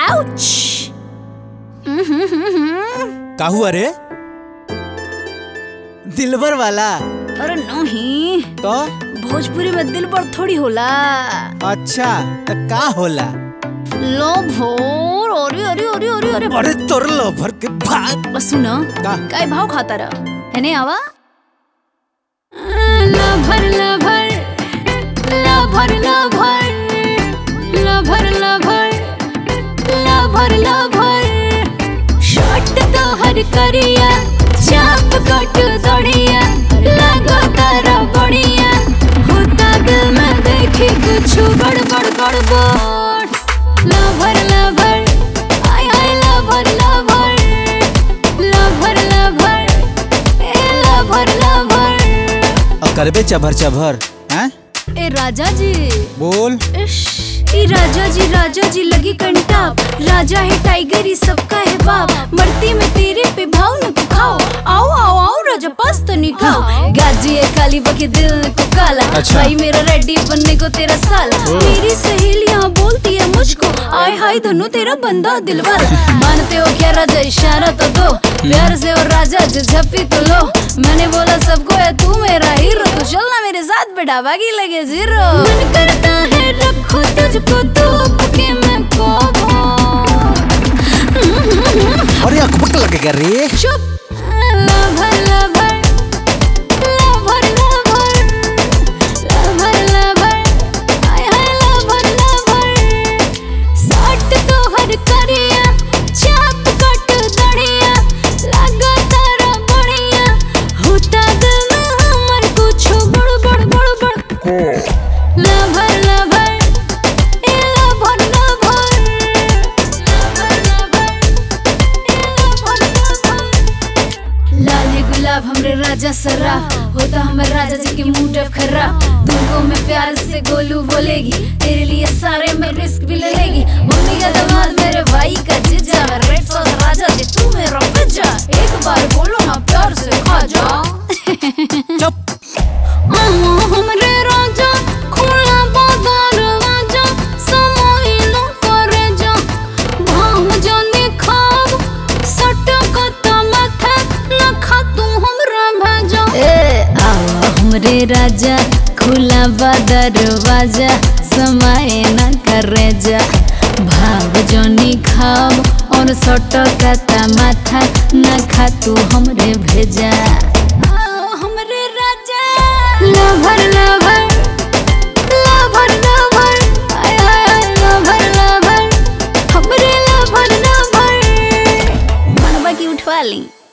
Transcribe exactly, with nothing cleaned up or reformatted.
Ouch. का हुआ रे? दिलबर वाला? अरे नहीं तो भोजपुरी में दिलबर थोड़ी होला। अच्छा तो का होला? लोभर। अरे अरे अरे अरे अरे अरे तोर लोभर के भाग। बस सुनो का? काय भाव खाता रहा है ने आवा। लोभर लोभर लोभर लोभर लोभर लोभर लोभर लोभर शॉट तो हर करिया चाप कट दड़िया लगो तारा बढ़िया होता दिल में देखी कुछ गड़बड़ गड़बड़। लोभर लोभर आय आय लोभर लोभर लोभर लोभर ए लोभर लोभर। और करबे चभर चभर हैं? ए राजा जी बोल। इश, ए राजा जी राजा जी लगी कंटाप। राजा है टाइगर ही सबका है बाप। मरती में तेरे पे भाव न तू खाओ। आओ आओ आओ राजा पास तो नहीं खाओ। गाजी है काली बके दिल को काला। अच्छा। भाई मेरा रेडी बनने को तेरा साला। मेरी सहेलियां बोलती है मुझको आय हाय धनु तेरा बंदा दिलवाला। मानते हो क्या राजा इशारा तो दो प्यार से। और राजा जी झप्पी तो लो। मैंने बोला सबको है तू मेरा हीरो तो चलना मेरे साथ बेटा बाकी लगे जीरो। मन करता है रखो तुझको धूप के मैं कोबो। अरे अकबक लगेगा रे। चुप। लोभर लोभर लोभर लोभर लोभर लोभर आय हाय लोभर लोभर साट तो हर करिया चाप कट दड़िया लगा तारा बढ़िया होता दिल में हमर कुछ बड़ बड़ बड़ बड़। लोभर लोभर ए लोभर लोभर लोभर लोभर ए लोभर लोभर। लाल है गुलाब हमरे राजा सरा होता हमर राजा जी के मूड ऑफ खराब। तुमको मैं प्यार से गोलू बोलेगी तेरे लिए सारे में रिस्क भी ले लेगी। मम्मी का दामाद मेरे भाई का जीजा रेड सॉस राजा जी तू मेरा पिज्जा। एक बार बोलो ना प्यार से खा जा। चुप। हमरे राजा खुला बाजार राजा समय नो करे जा भाम जाने खाब सटकत माथा न खा तू हमरा भेजा। ए आओ हमरे राजा खुला दरवाजा समय न करे जा भाव जानी खाब और सटकत माथा न खा तू हमरे भेजा। आओ हमरे राजा लोभर लोभर लोभर लोभर आय आय लोभर लोभर हमरे लोभर लोभर। मनवा की उठवा ली।